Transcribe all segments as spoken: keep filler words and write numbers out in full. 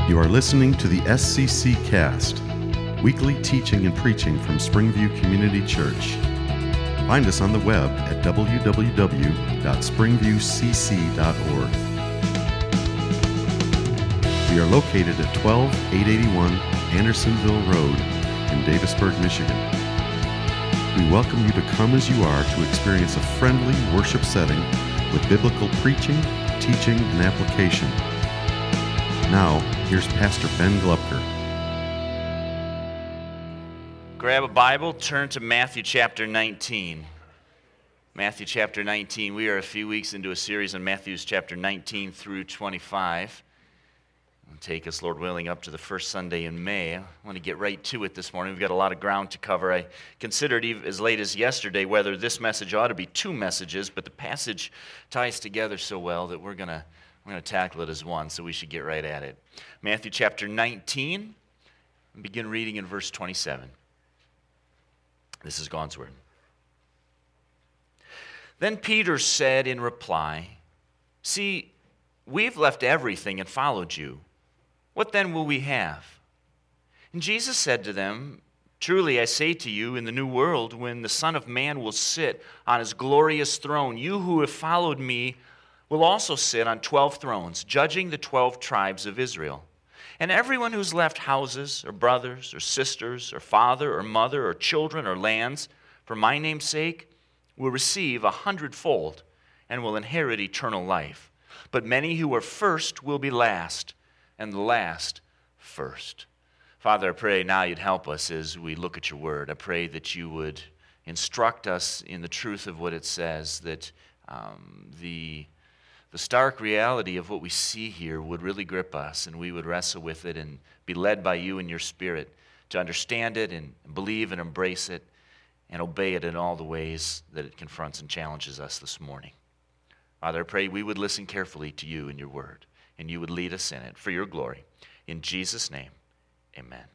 You are listening to the S C C Cast, weekly teaching and preaching from Springview Community Church. Find us on the web at w w w dot springview c c dot org. We are located at twelve eight eighty-one Andersonville Road in Davisburg, Michigan. We welcome you to come as you are to experience a friendly worship setting with biblical preaching, teaching, and application. Now, here's Pastor Ben Glupker. Grab a Bible, turn to Matthew chapter nineteen. Matthew chapter nineteen. We are a few weeks into a series on Matthew's chapter nineteen through twenty-five. It'll take us, Lord willing, up to the first Sunday in May. I want to get right to it this morning. We've got a lot of ground to cover. I considered even as late as yesterday whether this message ought to be two messages, but the passage ties together so well that we're going to we're going to tackle it as one, so we should get right at it. Matthew chapter nineteen, and begin reading in verse twenty-seven. This is God's word. Then Peter said in reply, "See, we've left everything and followed you. What then will we have?" And Jesus said to them, "Truly I say to you, in the new world, when the Son of Man will sit on his glorious throne, you who have followed me will also sit on twelve thrones, judging the twelve tribes of Israel. And everyone who's left houses, or brothers, or sisters, or father, or mother, or children, or lands, for my name's sake, will receive a hundredfold and will inherit eternal life. But many who are first will be last, and the last first." Father, I pray now you'd help us as we look at your word. I pray that you would instruct us in the truth of what it says, that um, the The stark reality of what we see here would really grip us, and we would wrestle with it and be led by you and your Spirit to understand it and believe and embrace it and obey it in all the ways that it confronts and challenges us this morning. Father, I pray we would listen carefully to you and your word, and you would lead us in it for your glory. In Jesus' name, amen.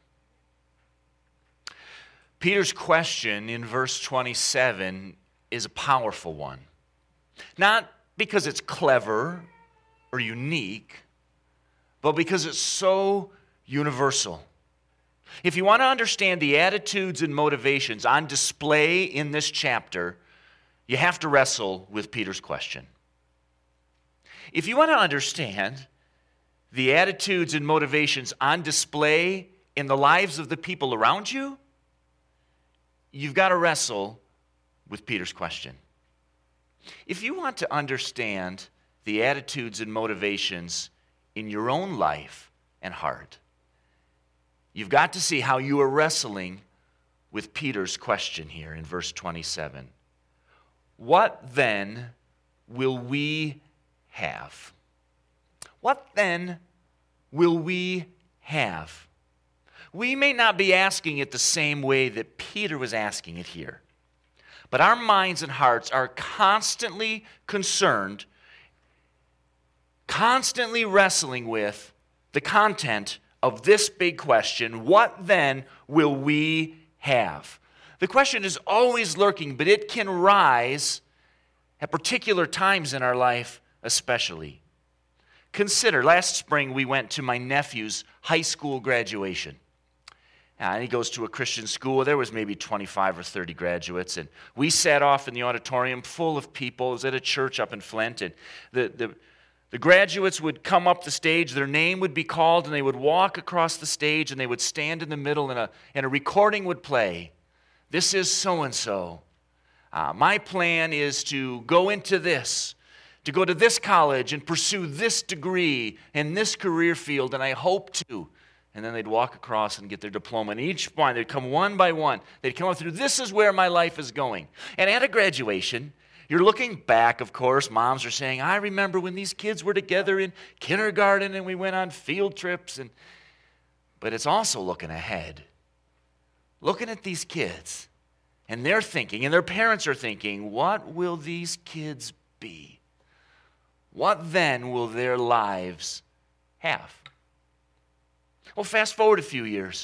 Peter's question in verse twenty-seven is a powerful one. Not because it's clever or unique, but because it's so universal. If you want to understand the attitudes and motivations on display in this chapter, you have to wrestle with Peter's question. If you want to understand the attitudes and motivations on display in the lives of the people around you, you've got to wrestle with Peter's question. If you want to understand the attitudes and motivations in your own life and heart, you've got to see how you are wrestling with Peter's question here in verse twenty-seven. What then will we have? What then will we have? We may not be asking it the same way that Peter was asking it here. But our minds and hearts are constantly concerned, constantly wrestling with the content of this big question: what then will we have? The question is always lurking, but it can rise at particular times in our life especially. Consider, last spring we went to my nephew's high school graduation. And he goes to a Christian school. There was maybe twenty-five or thirty graduates. And we sat off in the auditorium full of people. It was at a church up in Flint. And the, the, the graduates would come up the stage. Their name would be called. And they would walk across the stage. And they would stand in the middle. And a, and a recording would play. "This is so-and-so. Uh, my plan is to go into this. To go to this college and pursue this degree in this career field. And I hope to." And then they'd walk across and get their diploma. And each one, they'd come one by one. They'd come up through, "This is where my life is going." And at a graduation, you're looking back, of course. Moms are saying, "I remember when these kids were together in kindergarten and we went on field trips." And But it's also looking ahead. Looking at these kids. And they're thinking, and their parents are thinking, what will these kids be? What then will their lives have? Well, fast forward a few years.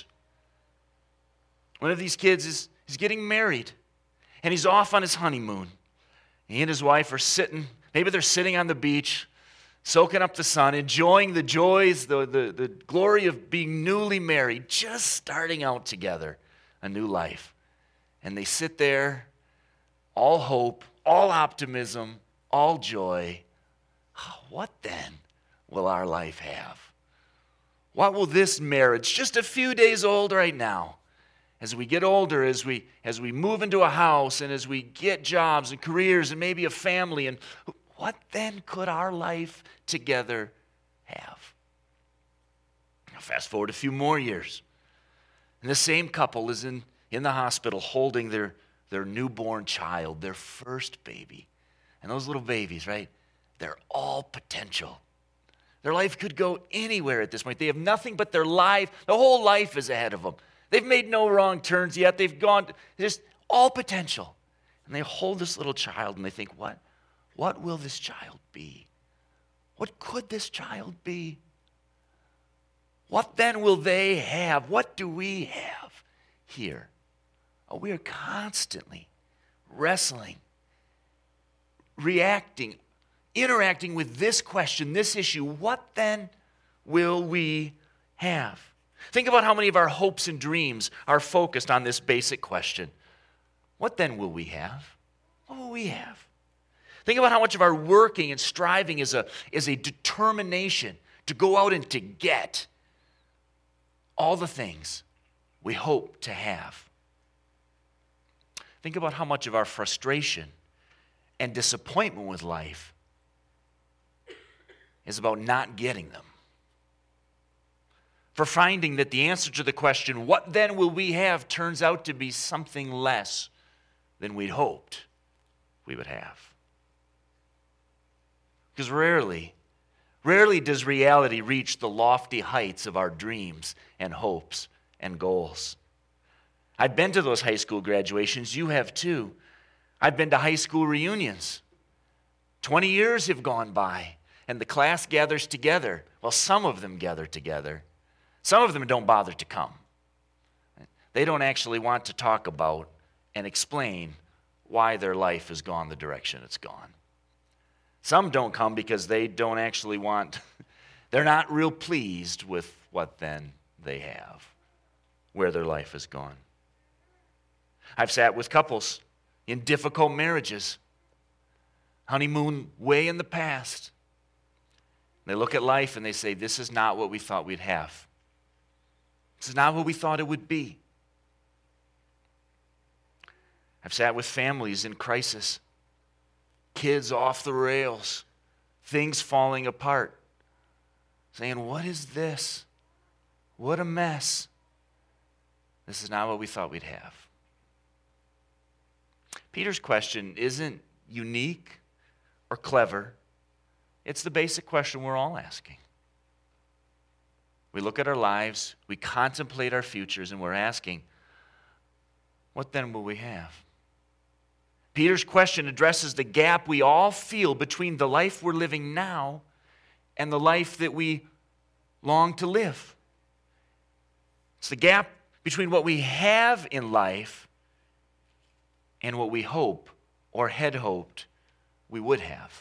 One of these kids is, is getting married, and he's off on his honeymoon. He and his wife are sitting, maybe they're sitting on the beach, soaking up the sun, enjoying the joys, the, the, the glory of being newly married, just starting out together, a new life. And they sit there, all hope, all optimism, all joy. What then will our life have? What will this marriage, just a few days old right now, as we get older, as we as we move into a house, and as we get jobs and careers and maybe a family, and what then could our life together have? Now fast forward a few more years, and the same couple is in, in the hospital holding their, their newborn child, their first baby. And those little babies, right, they're all potential. Their life could go anywhere at this point. They have nothing but their life. The whole life is ahead of them. They've made no wrong turns yet. They've gone, just all potential. And they hold this little child and they think, what? What will this child be? What could this child be? What then will they have? What do we have here? Oh, we are constantly wrestling, reacting, interacting with this question, this issue. What then will we have? Think about how many of our hopes and dreams are focused on this basic question. What then will we have? What will we have? Think about how much of our working and striving is a, is a determination to go out and to get all the things we hope to have. Think about how much of our frustration and disappointment with life is about not getting them. For finding that the answer to the question, what then will we have, turns out to be something less than we'd hoped we would have. Because rarely, rarely does reality reach the lofty heights of our dreams and hopes and goals. I've been to those high school graduations. You have too. I've been to high school reunions. Twenty years have gone by, and the class gathers together. Well, some of them gather together. Some of them don't bother to come. They don't actually want to talk about and explain why their life has gone the direction it's gone. Some don't come because they don't actually want, they're not real pleased with what then they have, where their life has gone. I've sat with couples in difficult marriages, honeymoon way in the past. They look at life and they say, this is not what we thought we'd have. This is not what we thought it would be. I've sat with families in crisis, kids off the rails, things falling apart, saying, what is this? What a mess. This is not what we thought we'd have. Peter's question isn't unique or clever. It's the basic question we're all asking. We look at our lives, we contemplate our futures, and we're asking, what then will we have? Peter's question addresses the gap we all feel between the life we're living now and the life that we long to live. It's the gap between what we have in life and what we hope or had hoped we would have.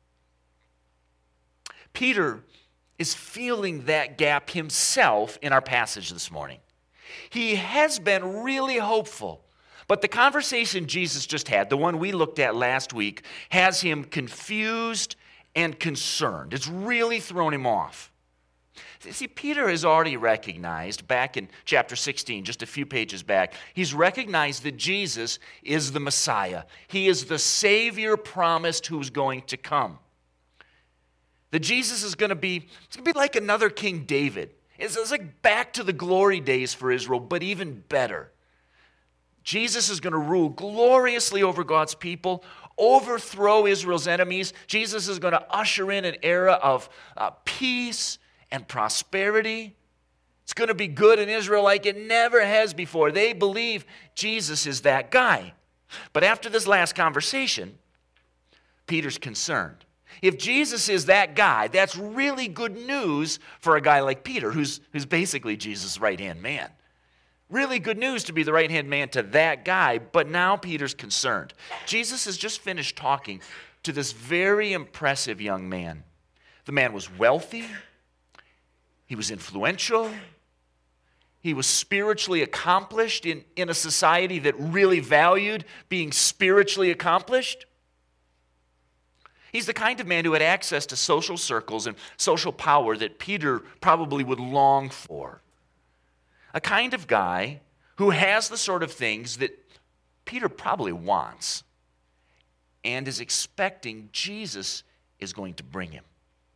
Peter is feeling that gap himself in our passage this morning. He has been really hopeful, but the conversation Jesus just had, the one we looked at last week, has him confused and concerned. It's really thrown him off. See, Peter has already recognized, back in chapter sixteen, just a few pages back, he's recognized that Jesus is the Messiah. He is the Savior promised who's going to come. That Jesus is going to be, it's going to be like another King David. It's, it's like back to the glory days for Israel, but even better. Jesus is going to rule gloriously over God's people, overthrow Israel's enemies. Jesus is going to usher in an era of uh, peace and prosperity. It's going to be good in Israel like it never has before. They believe Jesus is that guy. But after this last conversation, Peter's concerned. If Jesus is that guy, that's really good news for a guy like Peter, who's, who's basically Jesus' right-hand man. Really good news to be the right-hand man to that guy, but now Peter's concerned. Jesus has just finished talking to this very impressive young man. The man was wealthy. He was influential. He was spiritually accomplished in, in a society that really valued being spiritually accomplished. He's the kind of man who had access to social circles and social power that Peter probably would long for. A kind of guy who has the sort of things that Peter probably wants and is expecting Jesus is going to bring him.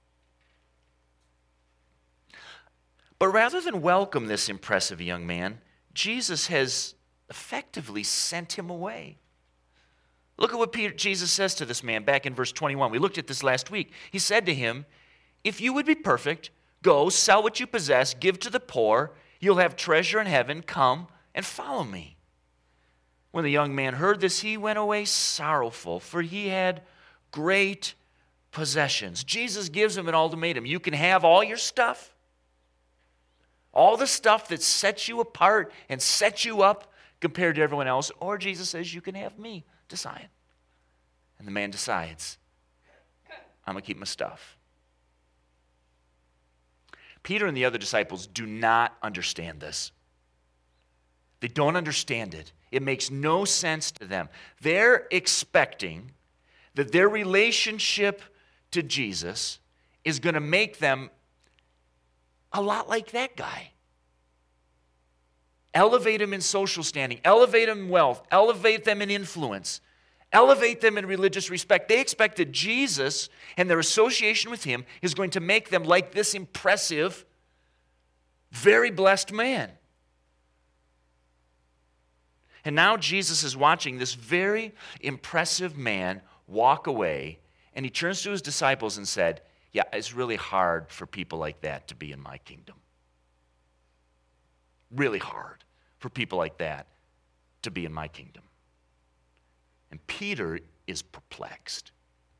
But rather than welcome this impressive young man, Jesus has effectively sent him away. Look at what Peter, Jesus says to this man back in verse twenty-one. We looked at this last week. He said to him, "If you would be perfect, go, sell what you possess, give to the poor. You'll have treasure in heaven. Come and follow me." When the young man heard this, he went away sorrowful, for he had great possessions. Jesus gives him an ultimatum. You can have all your stuff, all the stuff that sets you apart and sets you up compared to everyone else, or Jesus says, you can have me. Decide. And the man decides, I'm going to keep my stuff. Peter and the other disciples do not understand this. They don't understand it. It makes no sense to them. They're expecting that their relationship to Jesus is going to make them a lot like that guy. Elevate them in social standing, elevate them in wealth, elevate them in influence, elevate them in religious respect. They expect that Jesus and their association with him is going to make them like this impressive, very blessed man. And now Jesus is watching this very impressive man walk away, and he turns to his disciples and said, yeah, it's really hard for people like that to be in my kingdom. Really hard for people like that to be in my kingdom. And Peter is perplexed.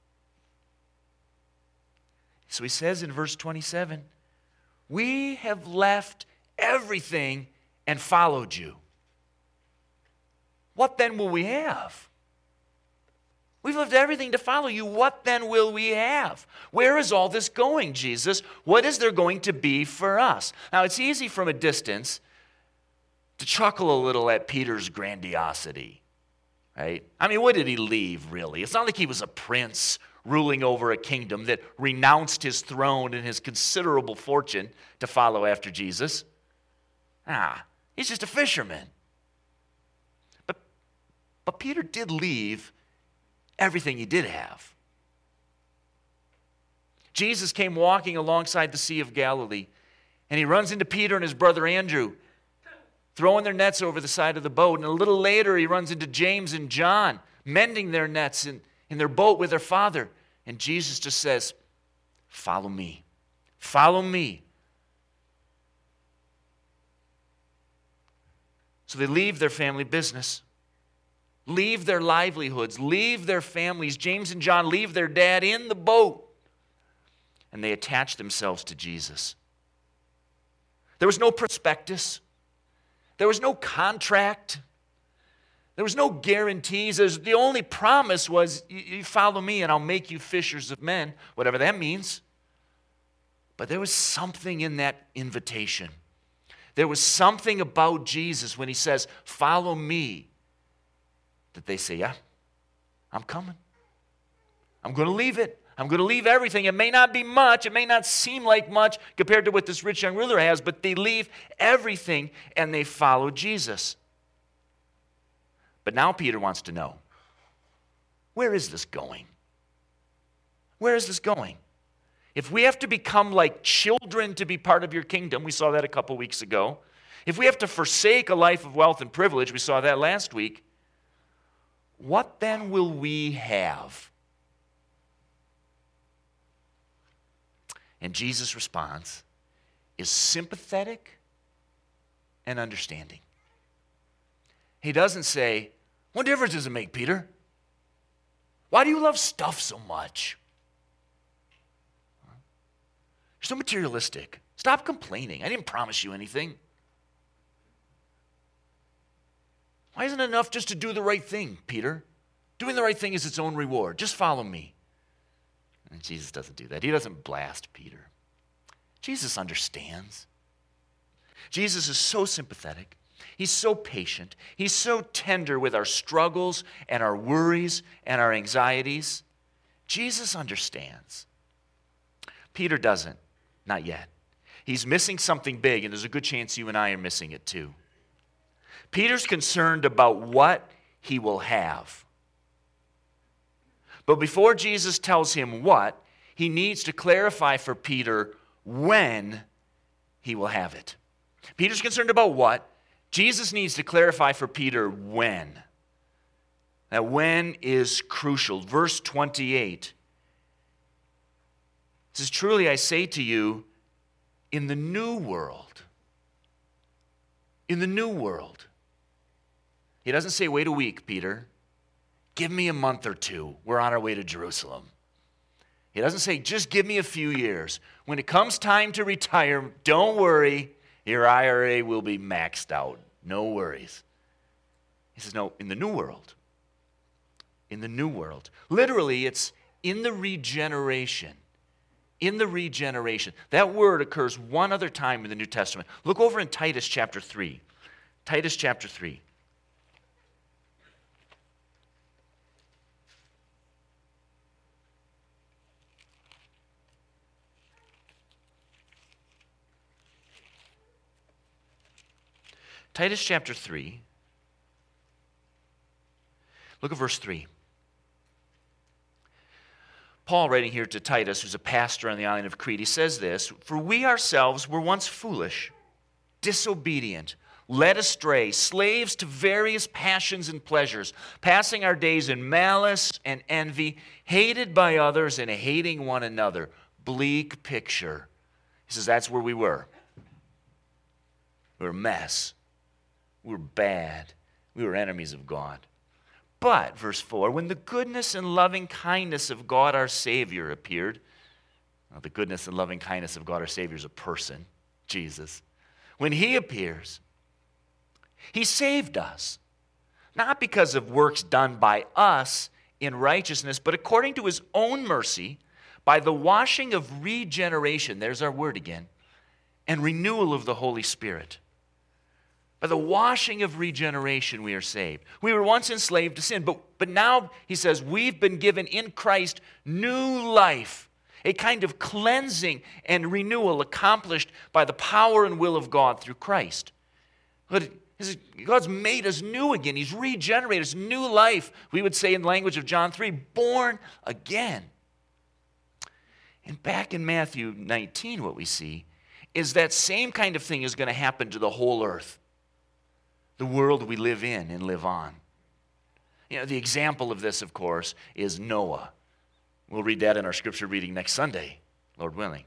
So he says in verse twenty-seven, we have left everything and followed you. What then will we have? We've left everything to follow you. What then will we have? Where is all this going, Jesus? What is there going to be for us? Now, it's easy from a distance to chuckle a little at Peter's grandiosity, right? I mean, what did he leave, really? It's not like he was a prince ruling over a kingdom that renounced his throne and his considerable fortune to follow after Jesus. Ah, he's just a fisherman. But, but Peter did leave everything he did have. Jesus came walking alongside the Sea of Galilee, and he runs into Peter and his brother Andrew, throwing their nets over the side of the boat. And a little later, he runs into James and John, mending their nets in, in their boat with their father. And Jesus just says, follow me. Follow me. So they leave their family business, leave their livelihoods, leave their families. James and John leave their dad in the boat, and they attach themselves to Jesus. There was no prospectus. There was no contract. There was no guarantees. There's, the only promise was, you follow me and I'll make you fishers of men, whatever that means. But there was something in that invitation. There was something about Jesus when he says, follow me, that they say, yeah, I'm coming. I'm going to leave it. I'm going to leave everything. It may not be much. It may not seem like much compared to what this rich young ruler has, but they leave everything and they follow Jesus. But now Peter wants to know, where is this going? Where is this going? If we have to become like children to be part of your kingdom, we saw that a couple weeks ago. If we have to forsake a life of wealth and privilege, we saw that last week, what then will we have? And Jesus' response is sympathetic and understanding. He doesn't say, what difference does it make, Peter? Why do you love stuff so much? You're so materialistic. Stop complaining. I didn't promise you anything. Why isn't it enough just to do the right thing, Peter? Doing the right thing is its own reward. Just follow me. And Jesus doesn't do that. He doesn't blast Peter. Jesus understands. Jesus is so sympathetic. He's so patient. He's so tender with our struggles and our worries and our anxieties. Jesus understands. Peter doesn't. Not yet. He's missing something big, and there's a good chance you and I are missing it too. Peter's concerned about what he will have. But before Jesus tells him what, he needs to clarify for Peter when he will have it. Peter's concerned about what. Jesus needs to clarify for Peter when. That when is crucial. Verse twenty-eight says, truly I say to you, in the new world, in the new world. He doesn't say, wait a week, Peter. Give me a month or two. We're on our way to Jerusalem. He doesn't say, just give me a few years. When it comes time to retire, don't worry, your I R A will be maxed out. No worries. He says, no, in the new world. In the new world. Literally, it's in the regeneration. In the regeneration. That word occurs one other time in the New Testament. Look over in Titus chapter three. Titus chapter three. Titus chapter three. Look at verse three. Paul, writing here to Titus, who's a pastor on the island of Crete, he says this, for we ourselves were once foolish, disobedient, led astray, slaves to various passions and pleasures, passing our days in malice and envy, hated by others and hating one another. Bleak picture. He says that's where we were. We were a mess. We were bad. We were enemies of God. But, verse four, when the goodness and loving kindness of God our Savior appeared, well, the goodness and loving kindness of God our Savior is a person, Jesus. When he appears, he saved us, not because of works done by us in righteousness, but according to his own mercy, by the washing of regeneration, there's our word again, and renewal of the Holy Spirit. By the washing of regeneration, we are saved. We were once enslaved to sin, but, but now, he says, we've been given in Christ new life, a kind of cleansing and renewal accomplished by the power and will of God through Christ. But God's made us new again. He's regenerated us, new life, we would say in the language of John three, born again. And back in Matthew nineteen, what we see is that same kind of thing is going to happen to the whole earth. The world we live in and live on. You know, the example of this, of course, is Noah. We'll read that in our scripture reading next Sunday, Lord willing.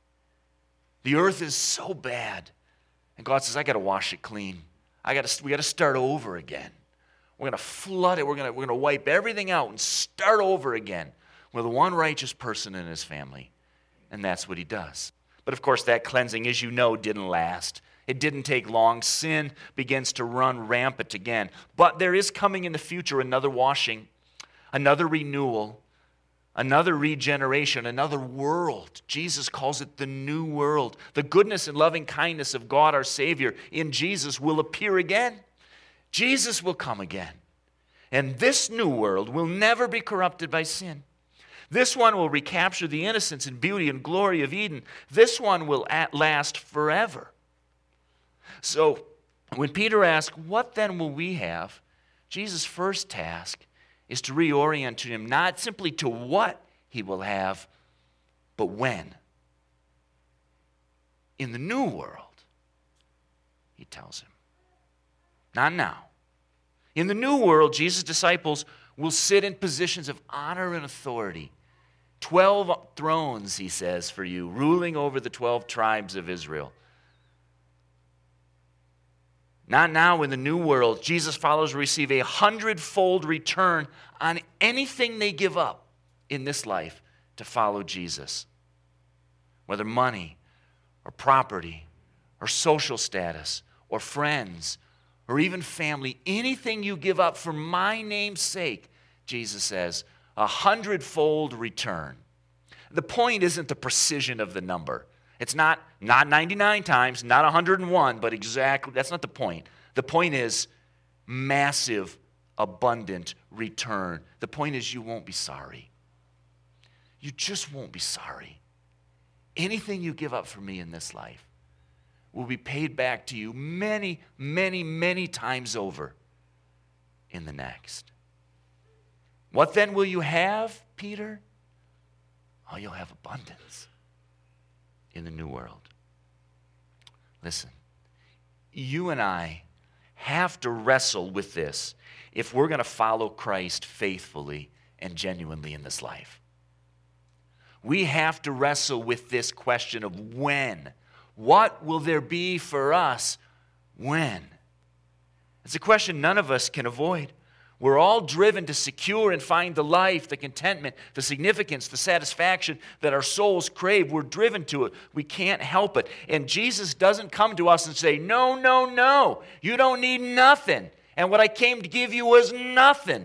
The earth is so bad. And God says, I got to wash it clean. I got to, we got to start over again. We're going to flood it. We're going to, we're going to wipe everything out and start over again with one righteous person in his family. And that's what he does. But of course, that cleansing, as you know, didn't last. It didn't take long. Sin begins to run rampant again. But there is coming in the future another washing, another renewal, another regeneration, another world. Jesus calls it the new world. The goodness and loving kindness of God our Savior in Jesus will appear again. Jesus will come again. And this new world will never be corrupted by sin. This one will recapture the innocence and beauty and glory of Eden. This one will last forever. So when Peter asks, what then will we have? Jesus' first task is to reorient him not simply to what he will have, but when. In the new world, he tells him. Not now. In the new world, Jesus' disciples will sit in positions of honor and authority. Twelve thrones, he says, for you, ruling over the twelve tribes of Israel. Not now in the new world, Jesus' followers receive a hundredfold return on anything they give up in this life to follow Jesus. Whether money or property or social status or friends or even family, anything you give up for my name's sake, Jesus says, a hundredfold return. The point isn't the precision of the number. It's not, not ninety-nine times, not one hundred one, but exactly, that's not the point. The point is massive, abundant return. The point is you won't be sorry. You just won't be sorry. Anything you give up for me in this life will be paid back to you many, many, many times over in the next. What then will you have, Peter? Oh, you'll have abundance in the new world. Listen, you and I have to wrestle with this if we're going to follow Christ faithfully and genuinely in this life. We have to wrestle with this question of when. What will there be for us when? It's a question none of us can avoid. We're all driven to secure and find the life, the contentment, the significance, the satisfaction that our souls crave. We're driven to it. We can't help it. And Jesus doesn't come to us and say, no, no, no, you don't need nothing. And what I came to give you was nothing.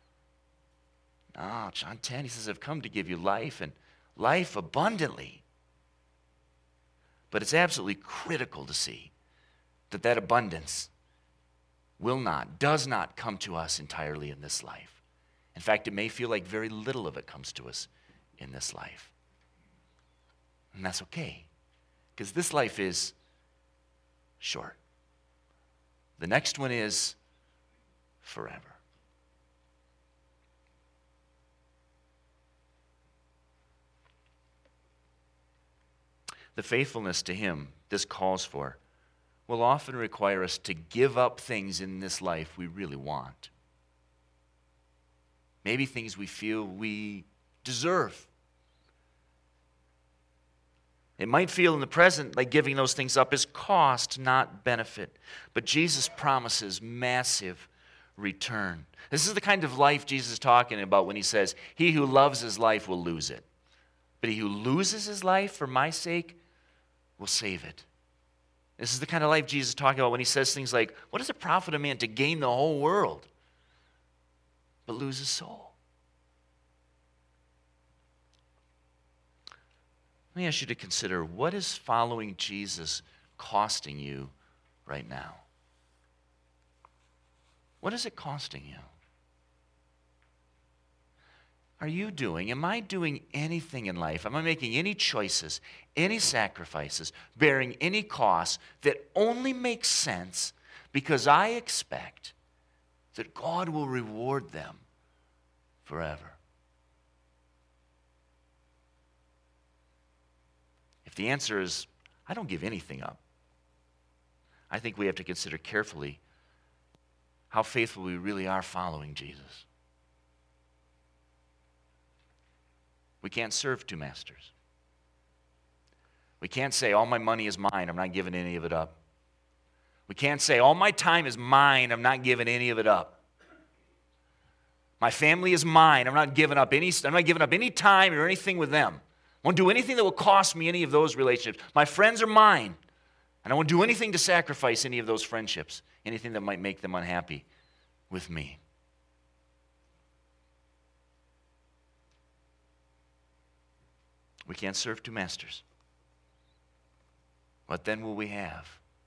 No, John ten, he says, I've come to give you life and life abundantly. But it's absolutely critical to see that that abundance will not, does not come to us entirely in this life. In fact, it may feel like very little of it comes to us in this life. And that's okay, because this life is short. The next one is forever. The faithfulness to Him this calls for will often require us to give up things in this life we really want. Maybe things we feel we deserve. It might feel in the present like giving those things up is cost, not benefit. But Jesus promises massive return. This is the kind of life Jesus is talking about when He says, he who loves his life will lose it. But he who loses his life for my sake will save it. This is the kind of life Jesus is talking about when He says things like, what does it profit a man to gain the whole world but lose his soul? Let me ask you to consider, what is following Jesus costing you right now? What is it costing you? Are you doing, am I doing anything in life? Am I making any choices, any sacrifices, bearing any costs that only make sense because I expect that God will reward them forever? If the answer is, I don't give anything up, I think we have to consider carefully how faithful we really are following Jesus. We can't serve two masters. We can't say, all my money is mine, I'm not giving any of it up. We can't say, all my time is mine, I'm not giving any of it up. My family is mine, I'm not giving up any, I'm not giving up any time or anything with them. I won't do anything that will cost me any of those relationships. My friends are mine, and I won't do anything to sacrifice any of those friendships, anything that might make them unhappy with me. We can't serve two masters. What then will we have?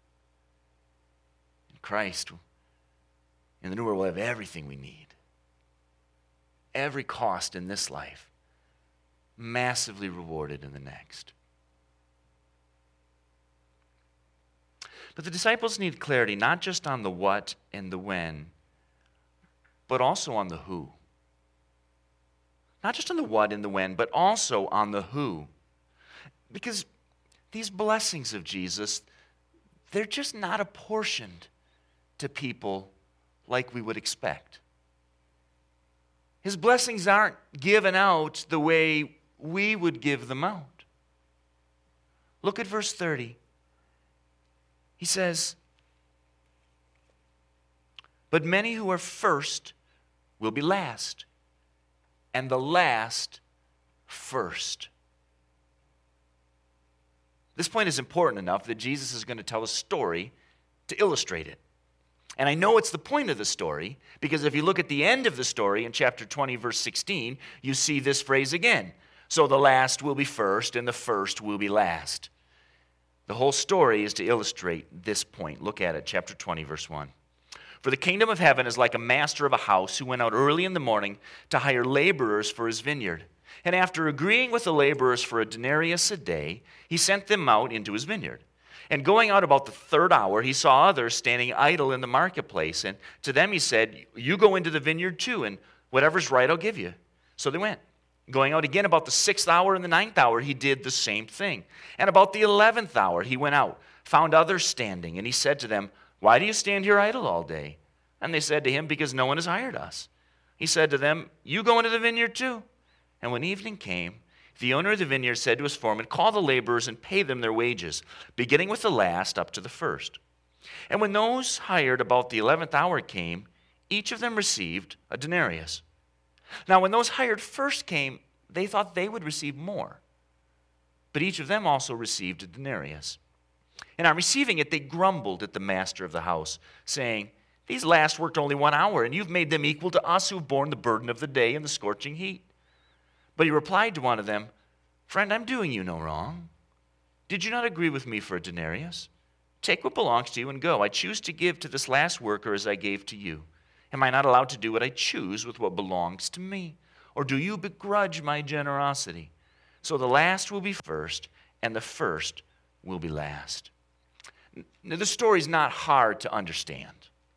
In Christ, in the new world, we'll have everything we need. Every cost in this life, massively rewarded in the next. But the disciples need clarity, not just on the what and the when, but also on the who. Not just on the what and the when, but also on the who. Because these blessings of Jesus, they're just not apportioned to people like we would expect. His blessings aren't given out the way we would give them out. Look at verse thirty. He says, but many who are first will be last, and the last first. This point is important enough that Jesus is going to tell a story to illustrate it. And I know it's the point of the story, because if you look at the end of the story in chapter twenty, verse sixteen, you see this phrase again. So the last will be first, and the first will be last. The whole story is to illustrate this point. Look at it, chapter twenty, verse one. For the kingdom of heaven is like a master of a house who went out early in the morning to hire laborers for his vineyard. And after agreeing with the laborers for a denarius a day, he sent them out into his vineyard. And going out about the third hour, he saw others standing idle in the marketplace. And to them he said, you go into the vineyard too, and whatever's right I'll give you. So they went. Going out again about the sixth hour and the ninth hour, he did the same thing. And about the eleventh hour, he went out, found others standing, and he said to them, why do you stand here idle all day? And they said to him, because no one has hired us. He said to them, you go into the vineyard too. And when evening came, the owner of the vineyard said to his foreman, call the laborers and pay them their wages, beginning with the last up to the first. And when those hired about the eleventh hour came, each of them received a denarius. Now, when those hired first came, they thought they would receive more. But each of them also received a denarius. And on receiving it, they grumbled at the master of the house, saying, these last worked only one hour, and you've made them equal to us who've borne the burden of the day and the scorching heat. But he replied to one of them, friend, I'm doing you no wrong. Did you not agree with me for a denarius? Take what belongs to you and go. I choose to give to this last worker as I gave to you. Am I not allowed to do what I choose with what belongs to me? Or do you begrudge my generosity? So the last will be first, and the first will be last. Now, this story's not hard to understand.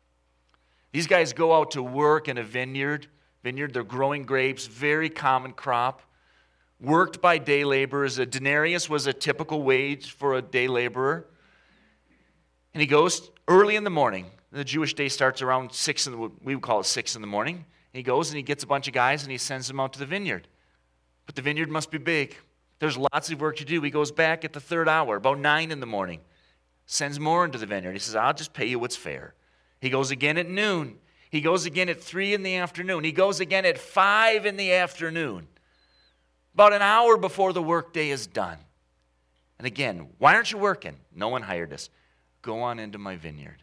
These guys go out to work in a vineyard. Vineyard, they're growing grapes, very common crop. Worked by day laborers. A denarius was a typical wage for a day laborer. And he goes early in the morning. The Jewish day starts around six in the, we would call it six in the morning. And he goes and he gets a bunch of guys and he sends them out to the vineyard. But the vineyard must be big. There's lots of work to do. He goes back at the third hour, about nine in the morning. Sends more into the vineyard. He says, I'll just pay you what's fair. He goes again at noon. He goes again at three in the afternoon. He goes again at five in the afternoon. About an hour before the workday is done. And again, why aren't you working? No one hired us. Go on into my vineyard.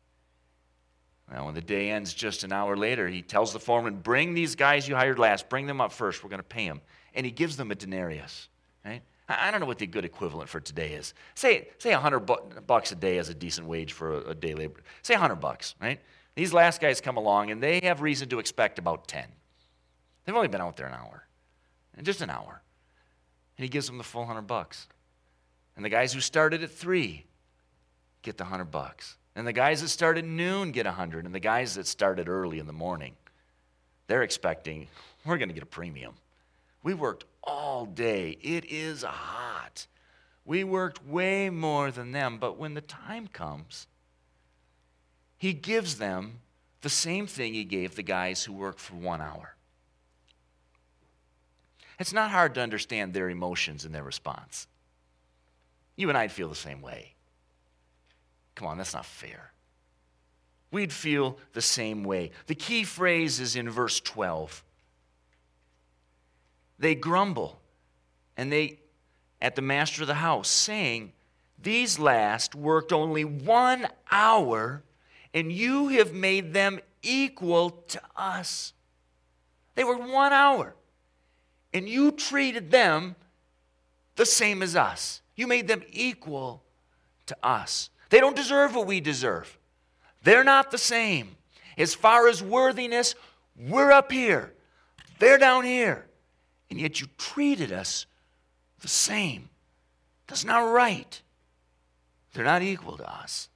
Now, when the day ends just an hour later, he tells the foreman, bring these guys you hired last. Bring them up first. We're going to pay them. And he gives them a denarius. Right? I don't know what the good equivalent for today is. Say, say one hundred bucks a day is a decent wage for a, a day laborer. Say one hundred bucks, right? These last guys come along, and they have reason to expect about ten. They've only been out there an hour, and just an hour. And he gives them the full one hundred bucks. And the guys who started at three get the one hundred bucks. And the guys that start at noon get one hundred. And the guys that started early in the morning, they're expecting, we're going to get a premium. We worked all day. It is hot. We worked way more than them. But when the time comes, he gives them the same thing he gave the guys who worked for one hour. It's not hard to understand their emotions and their response. You and I'd feel the same way. Come on, that's not fair. We'd feel the same way. The key phrase is in verse twelve. They grumble, and they, at the master of the house, saying, these last worked only one hour, and you have made them equal to us. They worked one hour, and you treated them the same as us. You made them equal to us. They don't deserve what we deserve. They're not the same. As far as worthiness, we're up here. They're down here. And yet you treated us the same. That's not right. They're not equal to us.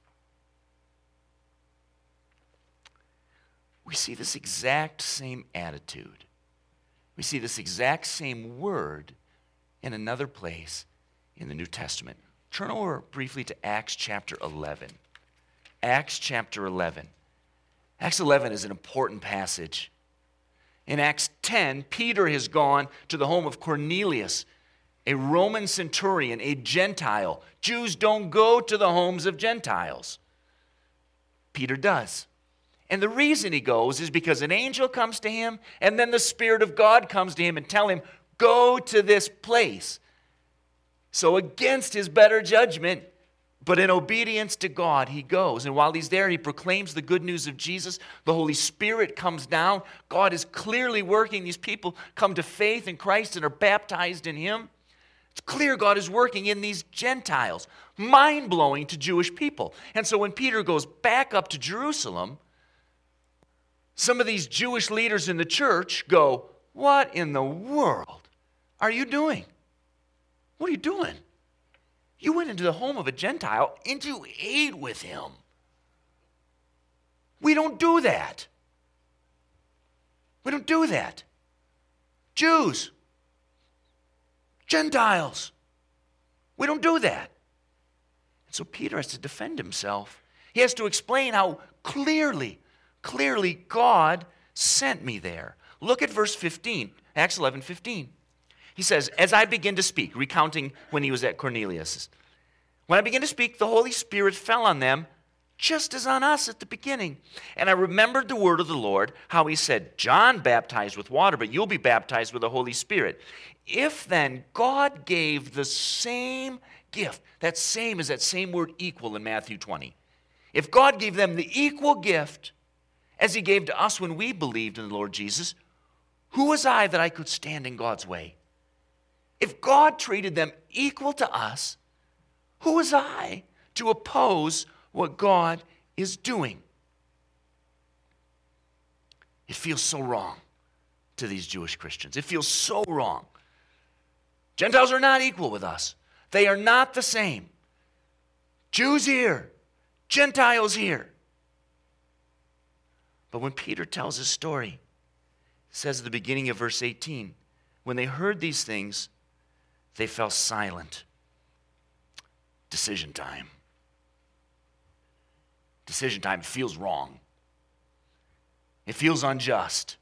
We see this exact same attitude. We see this exact same word in another place in the New Testament. Turn over briefly to Acts chapter eleven. Acts chapter eleven. Acts eleven is an important passage. In Acts ten, Peter has gone to the home of Cornelius, a Roman centurion, a Gentile. Jews don't go to the homes of Gentiles. Peter does. And the reason he goes is because an angel comes to him, and then the Spirit of God comes to him and tell him, go to this place. So against his better judgment, But in obedience to God, he goes. And while he's there, he proclaims the good news of Jesus. The Holy Spirit comes down. God is clearly working. These people come to faith in Christ and are baptized in him. It's clear God is working in these Gentiles. Mind-blowing to Jewish people. And so when Peter goes back up to Jerusalem, some of these Jewish leaders in the church go, "What in the world are you doing? What are you doing? You went into the home of a Gentile and you ate with him. We don't do that. We don't do that. Jews, Gentiles, we don't do that." And so Peter has to defend himself. He has to explain how clearly, clearly God sent me there. Look at verse fifteen, Acts eleven fifteen. He says, "As I begin to speak," recounting when he was at Cornelius, "when I began to speak, the Holy Spirit fell on them, just as on us at the beginning. And I remembered the word of the Lord, how he said, 'John baptized with water, but you'll be baptized with the Holy Spirit.' If then God gave the same gift," that same is that same word equal in Matthew twenty. "If God gave them the equal gift as he gave to us when we believed in the Lord Jesus, who was I that I could stand in God's way? If God treated them equal to us, who was I to oppose what God is doing?" It feels so wrong to these Jewish Christians. It feels so wrong. Gentiles are not equal with us. They are not the same. Jews here, Gentiles here. But when Peter tells his story, it says at the beginning of verse eighteen, when they heard these things, they fell silent. Decision time. Decision time feels wrong. It feels unjust.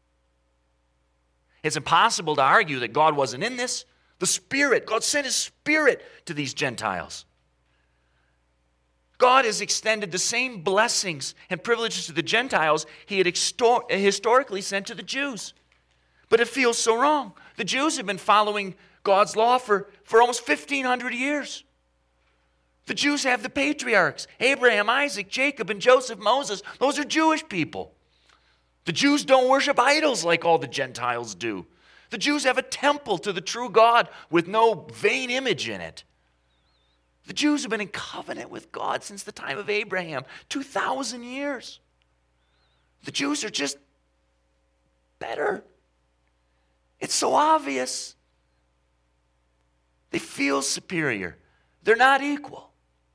It's impossible to argue that God wasn't in this. The Spirit, God sent his Spirit to these Gentiles. God has extended the same blessings and privileges to the Gentiles he had extor- historically sent to the Jews. But it feels so wrong. The Jews have been following God's law for, for almost fifteen hundred years. The Jews have the patriarchs, Abraham, Isaac, Jacob, and Joseph, Moses. Those are Jewish people. The Jews don't worship idols like all the Gentiles do. The Jews have a temple to the true God with no vain image in it. The Jews have been in covenant with God since the time of Abraham, two thousand years. The Jews are just better. It's so obvious. They feel superior. They're not equal.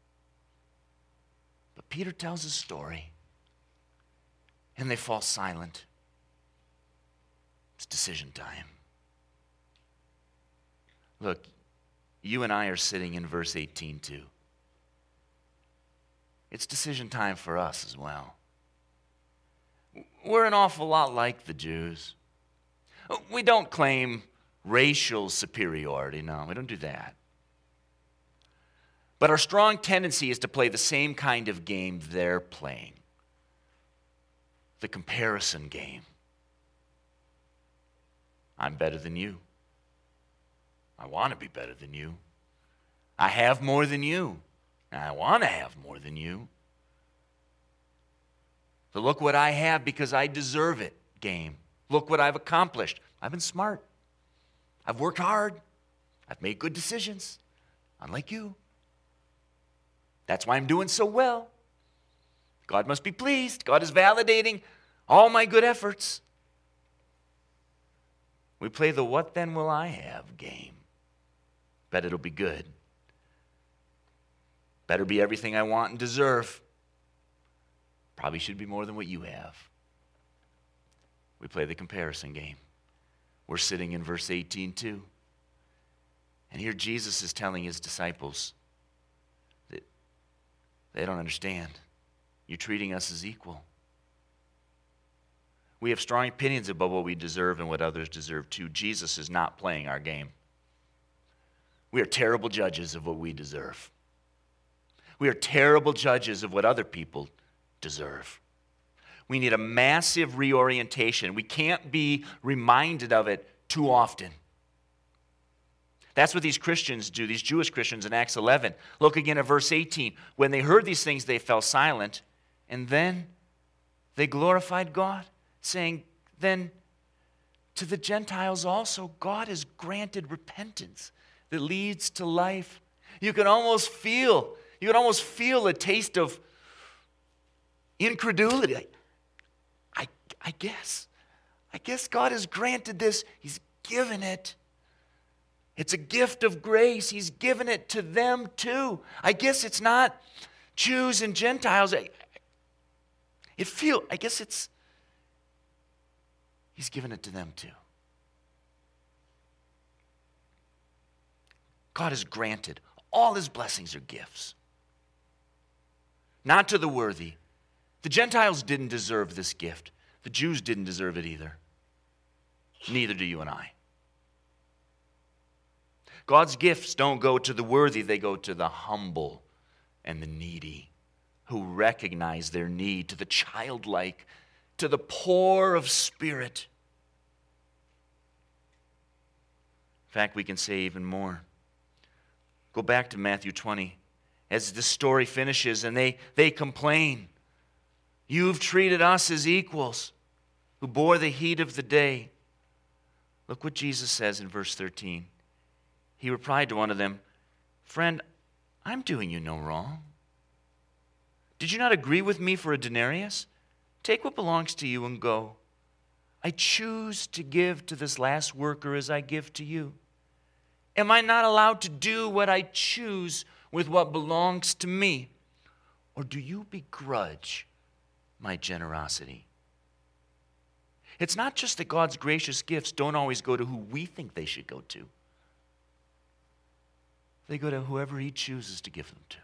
But Peter tells his story, and they fall silent. It's decision time. Look, you and I are sitting in verse eighteen too. It's decision time for us as well. We're an awful lot like the Jews. We don't claim racial superiority. No, we don't do that. But our strong tendency is to play the same kind of game they're playing. The comparison game. I'm better than you. I want to be better than you. I have more than you. And I want to have more than you. So look what I have because I deserve it game. Look what I've accomplished. I've been smart. I've worked hard. I've made good decisions. Unlike you. That's why I'm doing so well. God must be pleased. God is validating all my good efforts. We play the what then will I have game. Bet it'll be good. Better be everything I want and deserve. Probably should be more than what you have. We play the comparison game. We're sitting in verse eighteen too. And here Jesus is telling his disciples that they don't understand. You're treating us as equal. We have strong opinions about what we deserve and what others deserve too. Jesus is not playing our game. We are terrible judges of what we deserve. We are terrible judges of what other people deserve. We need a massive reorientation. We can't be reminded of it too often. That's what these Christians do, these Jewish Christians in Acts eleven. Look again at verse eighteen. When they heard these things, they fell silent, and then they glorified God, saying, then to the Gentiles also, God has granted repentance that leads to life. You can almost feel, you can almost feel a taste of incredulity. I, I, I guess, I guess God has granted this. He's given it. It's a gift of grace. He's given it to them too. I guess it's not Jews and Gentiles. I, it feel, I guess it's, He's given it to them too. God has granted. All His blessings are gifts. Not to the worthy. The Gentiles didn't deserve this gift. The Jews didn't deserve it either. Neither do you and I. God's gifts don't go to the worthy. They go to the humble and the needy who recognize their need, to the childlike, to the poor of spirit. In fact, we can say even more. Go back to Matthew twenty. As this story finishes and they, they complain, you've treated us as equals who bore the heat of the day. Look what Jesus says in verse thirteen. He replied to one of them, friend, I'm doing you no wrong. Did you not agree with me for a denarius? Take what belongs to you and go. I choose to give to this last worker as I give to you. Am I not allowed to do what I choose with what belongs to me? Or do you begrudge my generosity? It's not just that God's gracious gifts don't always go to who we think they should go to. They go to whoever He chooses to give them to.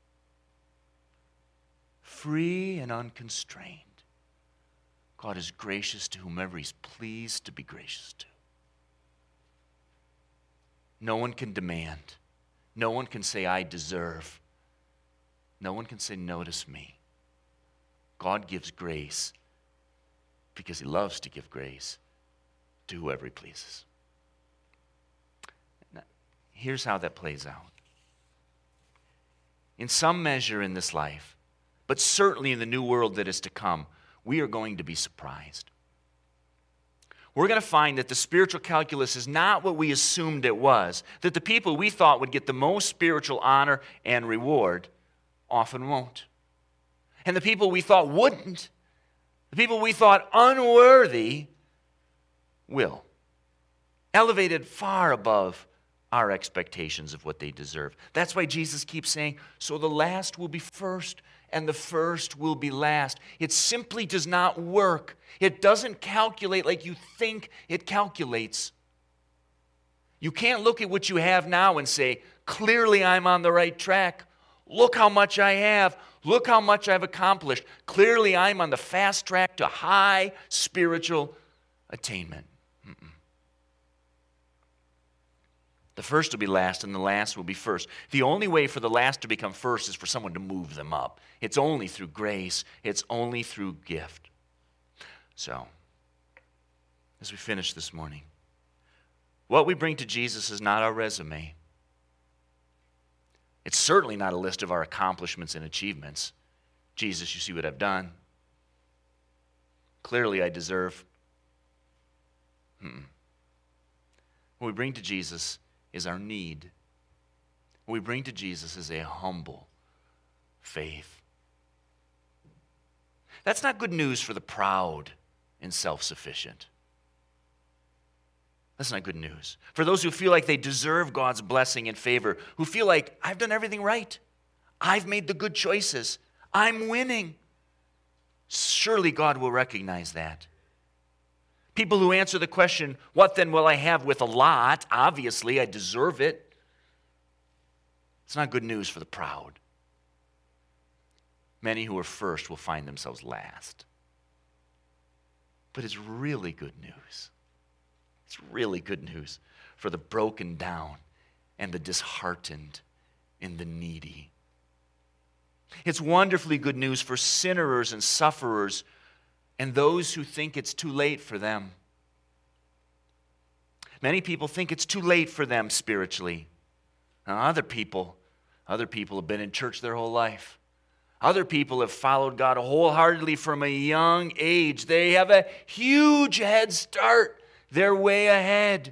Free and unconstrained. God is gracious to whomever He's pleased to be gracious to. No one can demand. No one can say, I deserve. No one can say, notice me. God gives grace because He loves to give grace to whoever He pleases. Now, here's how that plays out. In some measure in this life, but certainly in the new world that is to come, we are going to be surprised. We're going to find that the spiritual calculus is not what we assumed it was, that the people we thought would get the most spiritual honor and reward often won't. And the people we thought wouldn't, the people we thought unworthy, will. Elevated far above our expectations of what they deserve. That's why Jesus keeps saying, so the last will be first and the first will be last. It simply does not work. It doesn't calculate like you think it calculates. You can't look at what you have now and say, clearly I'm on the right track. Look how much I have. Look how much I've accomplished. Clearly I'm on the fast track to high spiritual attainment. Mm-mm. The first will be last and the last will be first. The only way for the last to become first is for someone to move them up. It's only through grace. It's only through gift. So, as we finish this morning, what we bring to Jesus is not our resume. It's certainly not a list of our accomplishments and achievements. Jesus, you see what I've done. Clearly I deserve. Mm-mm. What we bring to Jesus is our need. What we bring to Jesus is a humble faith. That's not good news for the proud and self-sufficient. That's not good news. For those who feel like they deserve God's blessing and favor, who feel like, I've done everything right. I've made the good choices. I'm winning. Surely God will recognize that. People who answer the question, what then will I have with a lot? Obviously, I deserve it. It's not good news for the proud. Many who are first will find themselves last. But it's really good news. It's really good news for the broken down and the disheartened and the needy. It's wonderfully good news for sinners and sufferers and those who think it's too late for them. Many people think it's too late for them spiritually. Now, other people, other people have been in church their whole life. Other people have followed God wholeheartedly from a young age. They have a huge head start. They're way ahead.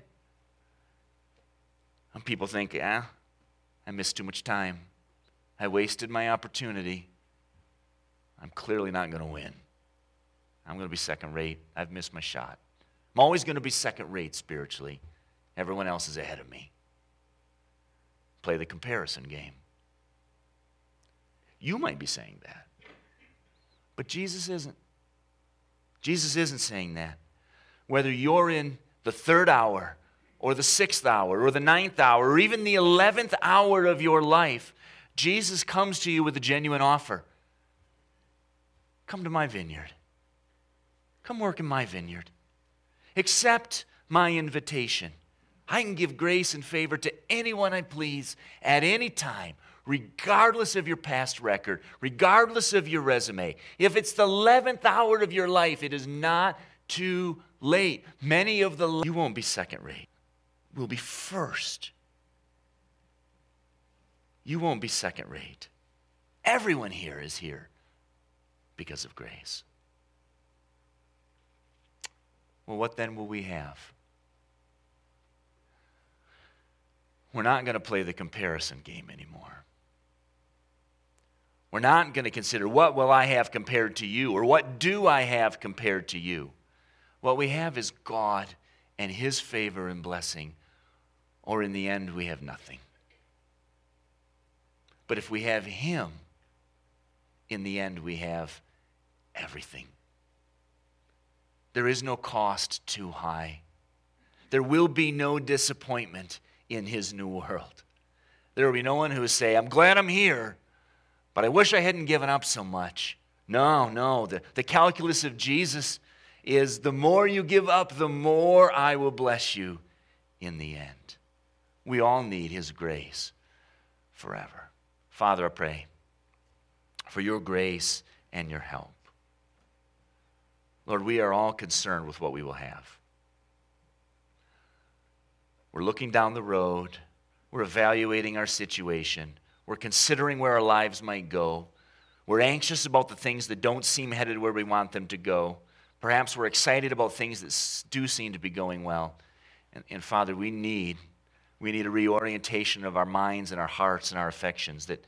And people think, yeah, I missed too much time. I wasted my opportunity. I'm clearly not going to win. I'm going to be second rate. I've missed my shot. I'm always going to be second rate spiritually. Everyone else is ahead of me. Play the comparison game. You might be saying that. But Jesus isn't. Jesus isn't saying that. Whether you're in the third hour or the sixth hour or the ninth hour or even the eleventh hour of your life, Jesus comes to you with a genuine offer. Come to my vineyard. Come work in my vineyard. Accept my invitation. I can give grace and favor to anyone I please at any time, regardless of your past record, regardless of your resume. If it's the eleventh hour of your life, it is not too late. Many of the, you won't be second rate. We'll be first. You won't be second rate. Everyone here is here because of grace. Well, what then will we have? We're not going to play the comparison game anymore. We're not going to consider what will I have compared to you or what do I have compared to you. What we have is God and His favor and blessing, or in the end we have nothing. But if we have Him, in the end we have everything. There is no cost too high. There will be no disappointment in His new world. There will be no one who will say, I'm glad I'm here, but I wish I hadn't given up so much. No, no. The, the calculus of Jesus is the more you give up, the more I will bless you in the end. We all need His grace forever. Father, I pray for your grace and your help. Lord, we are all concerned with what we will have. We're looking down the road. We're evaluating our situation. We're considering where our lives might go. We're anxious about the things that don't seem headed where we want them to go. Perhaps we're excited about things that do seem to be going well. And, and Father, we need, we need a reorientation of our minds and our hearts and our affections, that,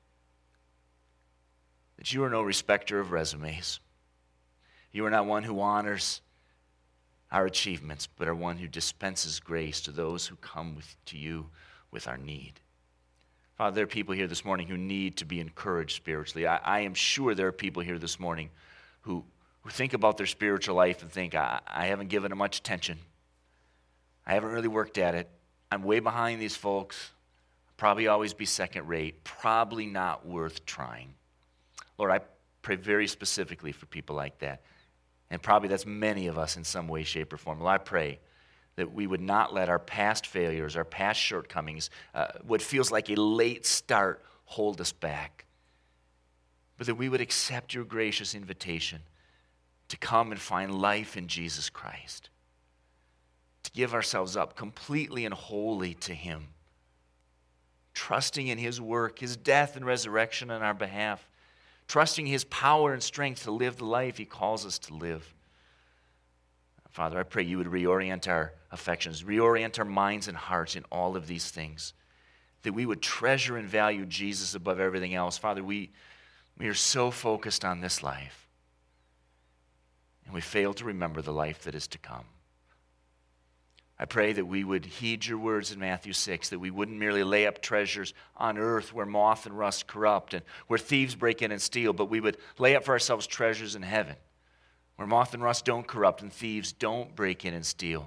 that you are no respecter of resumes. You are not one who honors our achievements, but are one who dispenses grace to those who come with, to you with our need. Father, there are people here this morning who need to be encouraged spiritually. I, I am sure there are people here this morning who, who think about their spiritual life and think, I, I haven't given it much attention. I haven't really worked at it. I'm way behind these folks. Probably always be second rate. Probably not worth trying. Lord, I pray very specifically for people like that. And probably that's many of us in some way, shape, or form. Well, I pray that we would not let our past failures, our past shortcomings, uh, what feels like a late start, hold us back. But that we would accept your gracious invitation to come and find life in Jesus Christ. To give ourselves up completely and wholly to Him. Trusting in His work, His death and resurrection on our behalf. Trusting His power and strength to live the life He calls us to live. Father, I pray you would reorient our affections, reorient our minds and hearts in all of these things, that we would treasure and value Jesus above everything else. Father, we, we are so focused on this life, and we fail to remember the life that is to come. I pray that we would heed your words in Matthew six, that we wouldn't merely lay up treasures on earth where moth and rust corrupt and where thieves break in and steal, but we would lay up for ourselves treasures in heaven, where moth and rust don't corrupt and thieves don't break in and steal.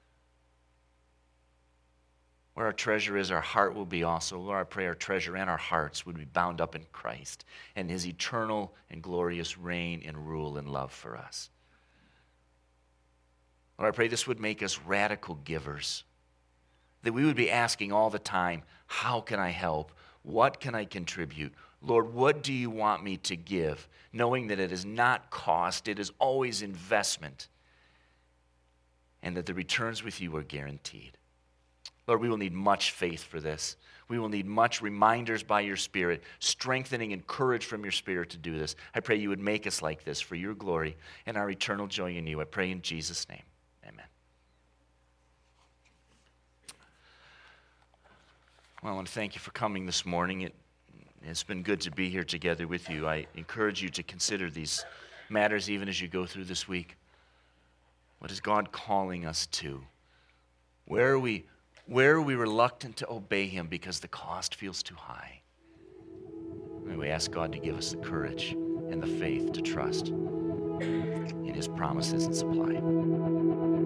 Where our treasure is, our heart will be also. Lord, I pray our treasure and our hearts would be bound up in Christ and His eternal and glorious reign and rule and love for us. Lord, I pray this would make us radical givers, that we would be asking all the time, how can I help? What can I contribute? Lord, what do you want me to give? Knowing that it is not cost, it is always investment. and that the returns with you are guaranteed. Lord, we will need much faith for this. We will need much reminders by your Spirit, strengthening and courage from your Spirit to do this. I pray you would make us like this for your glory and our eternal joy in you. I pray in Jesus' name. Amen. Well, I want to thank you for coming this morning. It, it's been good to be here together with you. I encourage you to consider these matters even as you go through this week. What is God calling us to? Where are we Where are we reluctant to obey him because the cost feels too high? And we ask God to give us the courage and the faith to trust in his promises and supply.